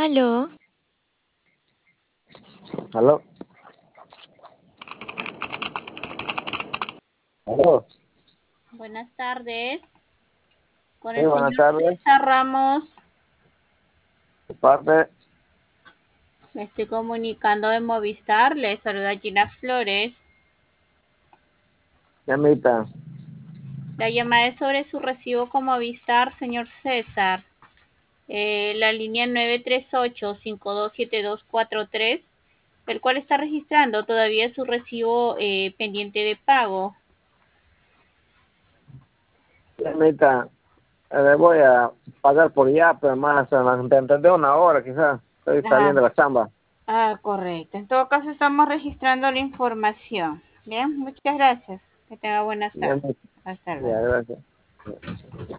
Aló, ¿Aló? ¿Aló? Buenas tardes, con Sí, el buenas señor tardes. César Ramos. De parte, Me estoy comunicando de Movistar. Le saluda Gina Flores. llamita. La llamada es sobre su recibo con Movistar, señor César. La línea 938-527243, el cual está registrando todavía su recibo pendiente de pago. Llamita, le voy a pagar por ya, pero más dentro de una hora quizás. Estoy Ah, saliendo de la chamba. correcto. En todo caso, estamos registrando la información. Bien, muchas gracias. Que tenga buenas tardes. Llamita, Hasta luego. ya, gracias.